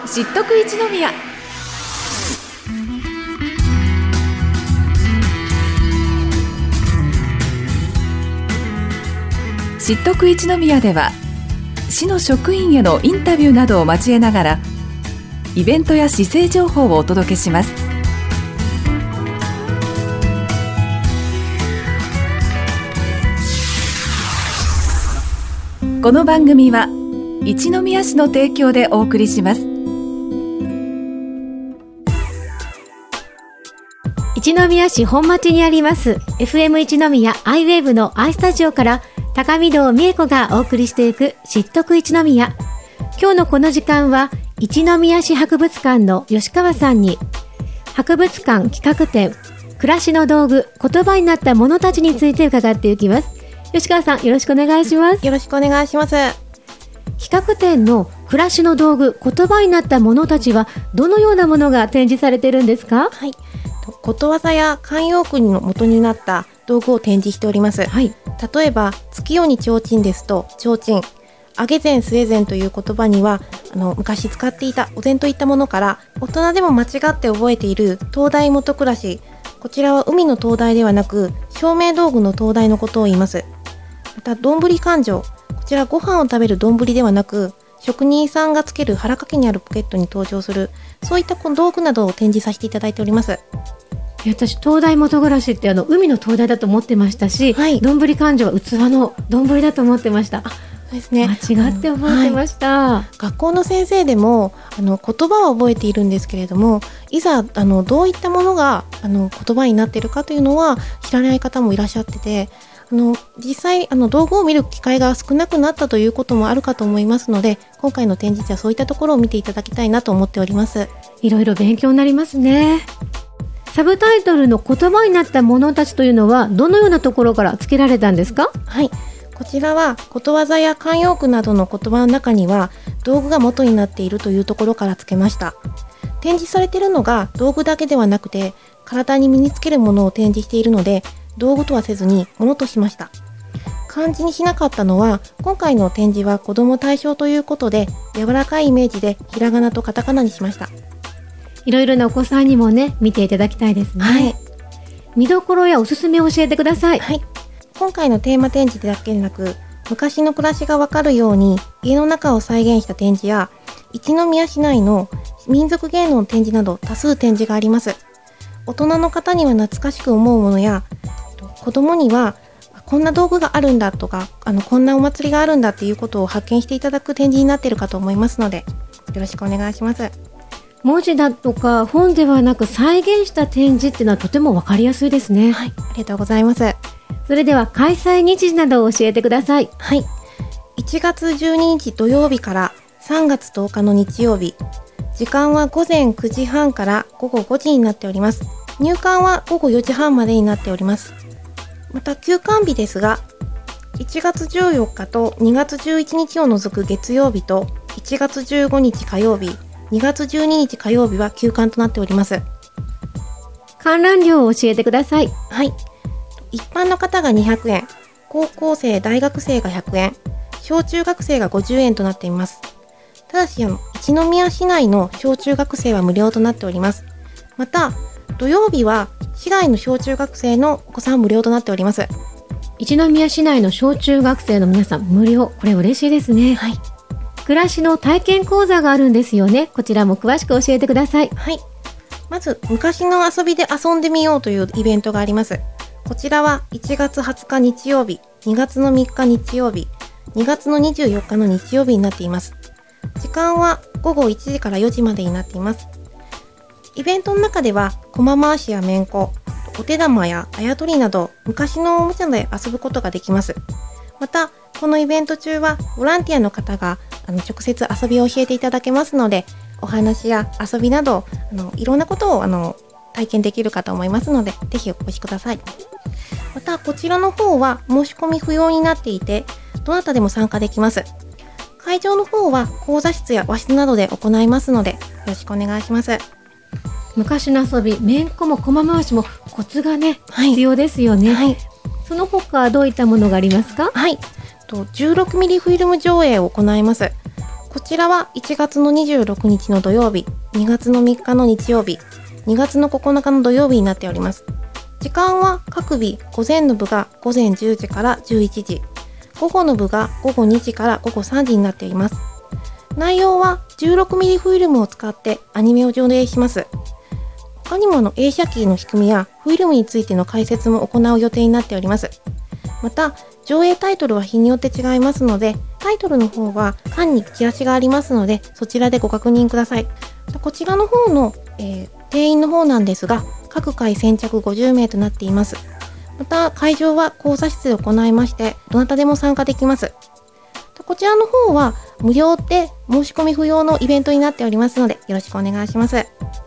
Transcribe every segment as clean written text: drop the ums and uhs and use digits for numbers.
知っとく一宮。知っとく一宮では、市の職員へのインタビューなどを交えながら、イベントや市政情報をお届けします。この番組は一宮市の提供でお送りします。 一宮市本町にあります FM 一宮 iWave の i スタジオから高見堂美恵子がお送りしていく知っとく一宮。今日のこの時間は一宮市博物館の吉川さんに博物館企画展暮らしの道具言葉になったものたちについて伺っていきます。吉川さん、よろしくお願いします。 よろしくお願いします。 企画展の暮らしの道具言葉になったものたちはどのようなものが展示されているんですか？ はい、ことわざや慣用句の元になった道具を展示しております。 はい、 例えば月夜に提灯ですと提灯、あげ膳据え膳という言葉には昔使っていたお膳といったものから大人でも間違って覚えている灯台元暮らし、こちらは海の灯台ではなく照明道具の灯台のことを言います。また丼勘定、こちらご飯を食べる丼ではなく職人さんがつける腹掛けにあるポケットに登場するそういった道具などを展示させていただいております。 私灯台元暮らしって海の灯台だと思ってましたし、 はい、 丼勘定は器の丼だと思ってました。 そうですね、 間違って覚えてました。 学校の先生でも言葉は覚えているんですけれども、いざどういったものが言葉になっているかというのは知らない方もいらっしゃってて、実際道具を見る機会が少なくなったということもあるかと思いますので、今回の展示はそういったところを見ていただきたいなと思っております。 いろいろ勉強になりますね。サブタイトルの言葉になったものたちというのはどのようなところから付けられたんですか？ はい、こちらはことわざや慣用句などの言葉の中には道具が元になっているというところから付けました。展示されているのが道具だけではなくて体に身につけるものを展示しているので、道具とはせずにものとしました。漢字にしなかったのは、今回の展示は子ども対象ということで柔らかいイメージでひらがなとカタカナにしました。 いろいろなお子さんにもね見ていただきたいですね。 はい、 見どころやおすすめを教えてください。 はい、今回のテーマ展示だけでなく、昔の暮らしがわかるように家の中を再現した展示や一宮市内の民族芸能の展示など多数展示があります。大人の方には懐かしく思うものや、子供にはこんな道具があるんだとかこんなお祭りがあるんだっていうことを発見していただく展示になっているかと思いますので、よろしくお願いします。 文字だとか本ではなく再現した展示っていうのはとても分かりやすいですね。 はい、ありがとうございます。 それでは開催日時などを教えてください。 はい、1月12日土曜日から3月10日の日曜日、時間は午前9時半から午後5時になっております。入館は午後4時半までになっております。また休館日ですが、1月14日と2月11日を除く月曜日と1月15日火曜日、2月12日火曜日は休館となっております。 観覧料を教えてください。 はい、一般の方が200円、高校生大学生が100円、小中学生が50円となっています。ただし一宮市内の小中学生は無料となっております。また土曜日は市外の小中学生のお子さんは無料となっております。 一宮市内の小中学生の皆さん無料、これ嬉しいですね。 はい、 暮らしの体験講座があるんですよね。こちらも詳しく教えてください。 はい、まず昔の遊びで遊んでみようというイベントがあります。こちらは1月20日日曜日、2月の3日日曜日、2月の24日の日曜日になっています。時間は午後1時から4時までになっています。イベントの中では駒回しやめんこ、お手玉やあやとりなど昔のおもちゃで遊ぶことができます。またこのイベント中はボランティアの方が直接遊びを教えていただけますので、お話や遊びなどいろんなことを体験できるかと思いますので、ぜひお越しください。またこちらの方は申し込み不要になっていて、どなたでも参加できます。会場の方は講座室や和室などで行いますので、よろしくお願いします。 昔の遊び、めんこも駒回しもコツがね、 はい、 必要ですよね。 はい、 その他どういったものがありますか？ はい、16ミリフィルム上映を行います。 こちらは1月の26日の土曜日、2月の3日の日曜日、2月の9日の土曜日になっております。時間は各日、午前の部が午前10時から11時、午後の部が午後2時から午後3時になっております。内容は 16mm フィルムを使ってアニメを上映します。他にも映写機の仕組みやフィルムについての解説も行う予定になっております。また、上映タイトルは日によって違いますので、タイトルの方は缶にチラシがありますので、そちらでご確認ください。こちらの方の、定員の方なんですが、各回先着50名となっています。また、会場は講座室で行いまして、どなたでも参加できます。こちらの方は無料で申し込み不要のイベントになっておりますので、よろしくお願いします。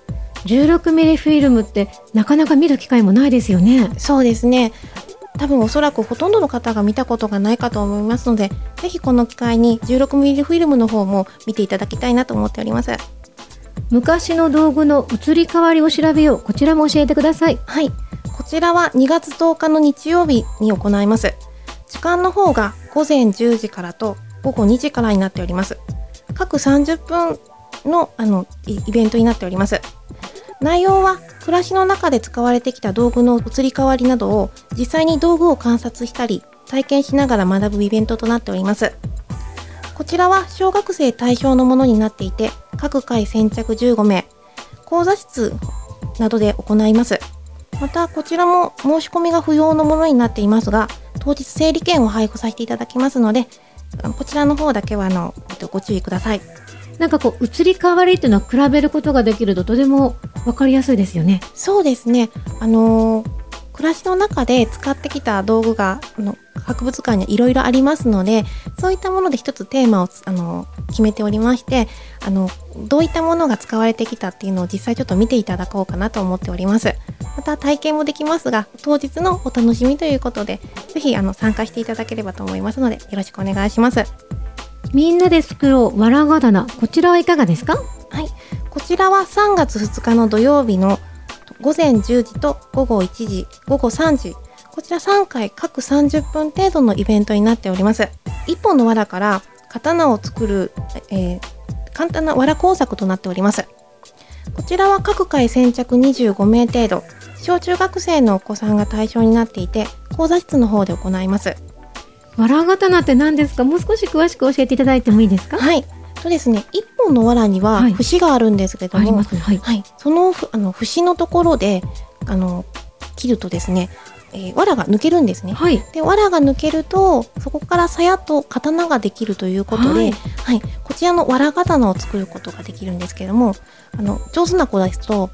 16mm フィルムってなかなか見る機会もないですよね。 そうですね。多分おそらくほとんどの方が見たことがないかと思いますので、ぜひこの機会に 16mm フィルムの方も見ていただきたいなと思っております。 昔の道具の移り変わりを調べよう。こちらも教えてください。 はい。こちらは2月10日の日曜日に行います。時間の方が午前10時からと午後2時からになっております。各30分のイベントになっております。内容は暮らしの中で使われてきた道具の移り変わりなどを実際に道具を観察したり体験しながら学ぶイベントとなっております。こちらは小学生対象のものになっていて、各回先着15名、講座室などで行います。またこちらも申し込みが不要のものになっていますが、当日整理券を配布させていただきますので、こちらの方だけはご注意ください。 なんか移り変わりっていうのは比べることができるととても分かりやすいですよね。 そうですね。暮らしの中で使ってきた道具が博物館にはいろいろありますので、そういったもので一つテーマを決めておりまして、どういったものが使われてきたっていうのを実際ちょっと見ていただこうかなと思っております。また体験もできますが、当日のお楽しみということで、ぜひ参加していただければと思いますので、よろしくお願いします。 みんなで作ろうわらが棚、こちらはいかがですか？ はい、こちらは3月2日の土曜日の午前10時と午後1時、午後3時、こちら3回各30分程度のイベントになっております。1本の藁から刀を作る、簡単な藁工作となっております。こちらは各回先着25名程度、小中学生のお子さんが対象になっていて、講座室の方で行います。 わら刀って何ですか？もう少し詳しく教えていただいてもいいですか？ はい。ですね、1本の藁には節があるんですけども、 ありますね。はい。 はい、その節のところで切るとですね、藁が抜けるんですね。 はい。 で、藁が抜けるとそこから鞘と刀ができるということで、はい、こちらの藁刀を作ることができるんですけれども、上手な子ですと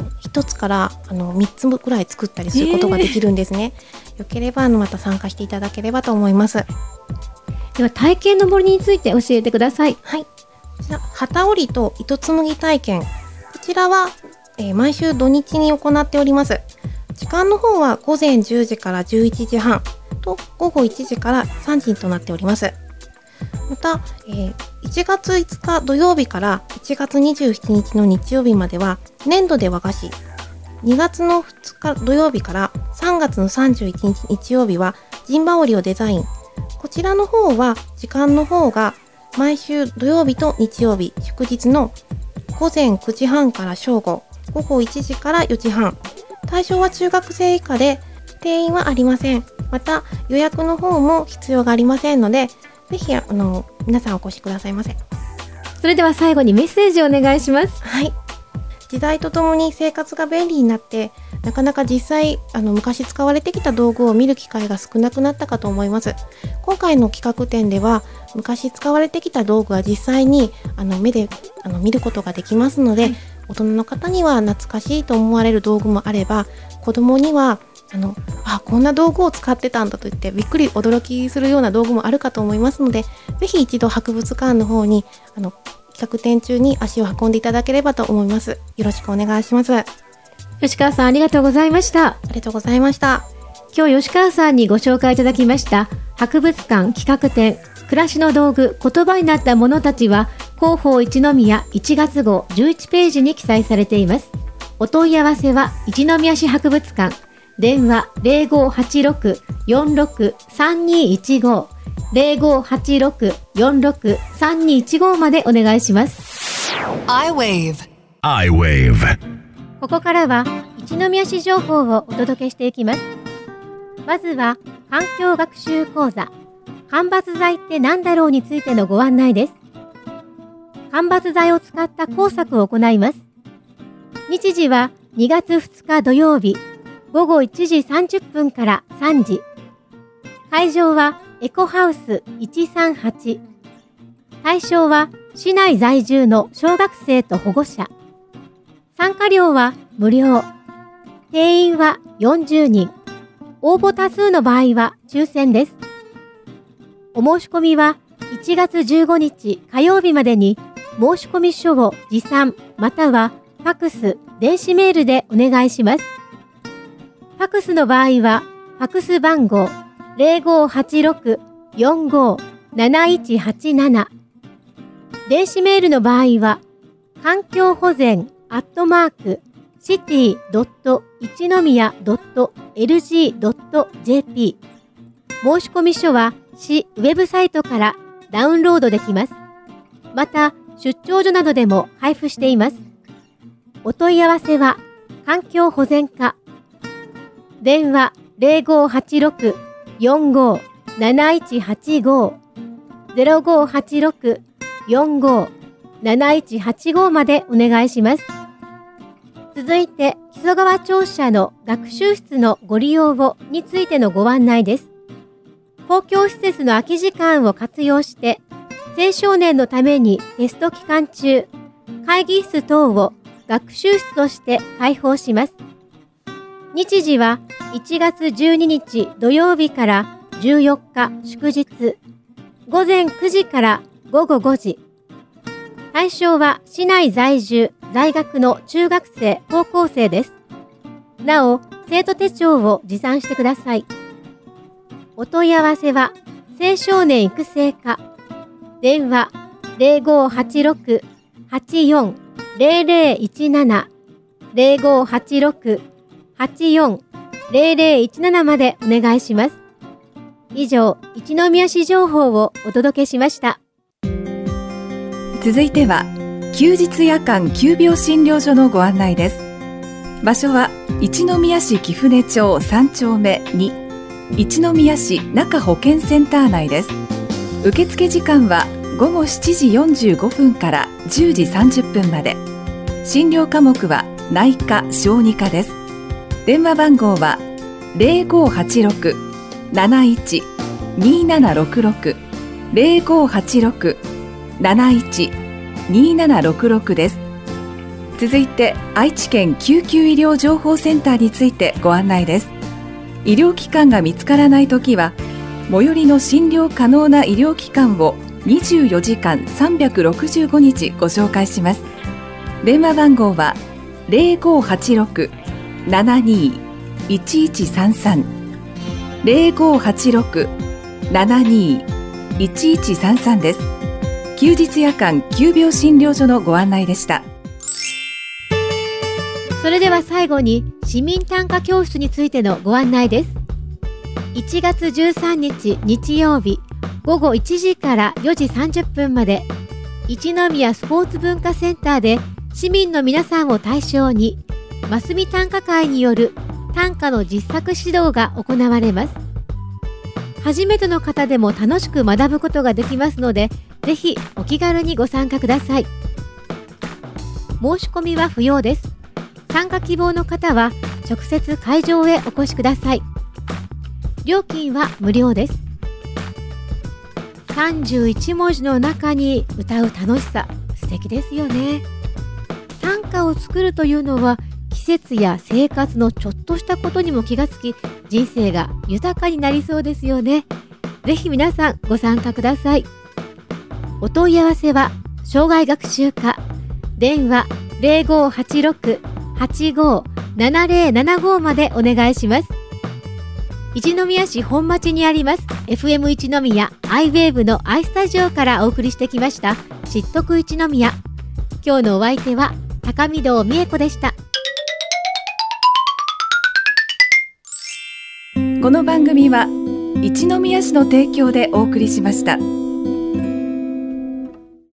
1つから3つくらい作ったりすることができるんですね。よければまた参加していただければと思います。 では体験の森について教えてください。 はい。こちら機織りと糸紡ぎ体験、こちらは、毎週土日に行っております。時間の方は午前10時から11時半と午後1時から3時となっております。また、1月5日土曜日から1月27日の日曜日までは粘土で和菓子、2月の2日土曜日から3月の31日日曜日は陣羽織をデザイン、こちらの方は時間の方が毎週土曜日と日曜日、祝日の午前9時半から正午、午後1時から4時半。対象は中学生以下で定員はありません。また予約の方も必要がありませんので、ぜひ皆さんお越しくださいませ。 それでは最後にメッセージをお願いします。 はい。時代とともに生活が便利になって、なかなか実際昔使われてきた道具を見る機会が少なくなったかと思います。今回の企画展では昔使われてきた道具は実際に目で見ることができますので、はい、大人の方には懐かしいと思われる道具もあれば、子供にはこんな道具を使ってたんだと言ってびっくり驚きするような道具もあるかと思いますので、ぜひ一度博物館の方に企画展中に足を運んでいただければと思います。よろしくお願いします。 吉川さん、ありがとうございました。 ありがとうございました。 今日吉川さんにご紹介いただきました博物館企画展暮らしの道具言葉になったものたちは広報一宮1月号11ページに記載されています。お問い合わせは一宮市博物館、電話 0586-463215 0586-46-3215 までお願いします。 iWave。 ここからは一宮市情報をお届けしていきます。まずは環境学習講座、間伐材って何だろうについてのご案内です。間伐材を使った工作を行います。日時は2月2日土曜日午後1時30分から3時。会場はエコハウス138。対象は市内在住の小学生と保護者。参加料は無料。定員は40人。応募多数の場合は抽選です。お申し込みは1月15日火曜日までに申し込み書を持参またはファクス、電子メールでお願いします。ファクスの場合はファクス番号 0586-457187。電子メールの場合は環境保全@city.ichinomiya.lg.jp。 申し込み書は市ウェブサイトからダウンロードできます。また出張所などでも配布しています。お問い合わせは環境保全課。電話 0586-457185 0586-457185 までお願いします。続いて木曽川庁舎の学習室のご利用をについてのご案内です。公共施設の空き時間を活用して青少年のためにテスト期間中、会議室等を学習室として開放します。日時は1月12日土曜日から14日祝日、午前9時から午後5時。対象は市内在住、在学の中学生、高校生です。なお、生徒手帳を持参してください。お問い合わせは青少年育成課。電話 0586-840017 0586-840017 までお願いします。以上、一宮市情報をお届けしました。 続いては休日夜間急病診療所のご案内です。場所は一宮市貴船町3丁目2、一宮市中保健センター内です。受付時間は午後7時45分から10時30分まで。診療科目は内科・小児科です。電話番号は 0586-71-2766 0586-71-2766 です。続いて愛知県救急医療情報センターについてご案内です。医療機関が見つからないときは最寄りの診療可能な医療機関を24時間365日ご紹介します。電話番号は 0586-72-1133 0586-72-1133 です。休日夜間急病診療所のご案内でした。 それでは最後に市民短歌教室についてのご案内です。1月13日日曜日午後1時から4時30分まで一宮スポーツ文化センターで市民の皆さんを対象にマスミ短歌会による短歌の実作指導が行われます。初めての方でも楽しく学ぶことができますので、ぜひお気軽にご参加ください。申し込みは不要です。参加希望の方は直接会場へお越しください。料金は無料です。31文字の中に歌う楽しさ、素敵ですよね。短歌を作るというのは季節や生活のちょっとしたことにも気がつき、人生が豊かになりそうですよね。ぜひ皆さんご参加ください。お問い合わせは障害学習課、電話 0586-857075 までお願いします。一宮市本町にあります FM 一宮アイウェーブのアイスタジオからお送りしてきました知っとく一宮。今日のお相手は高見堂美恵子でした。 この番組は一宮市の提供でお送りしました。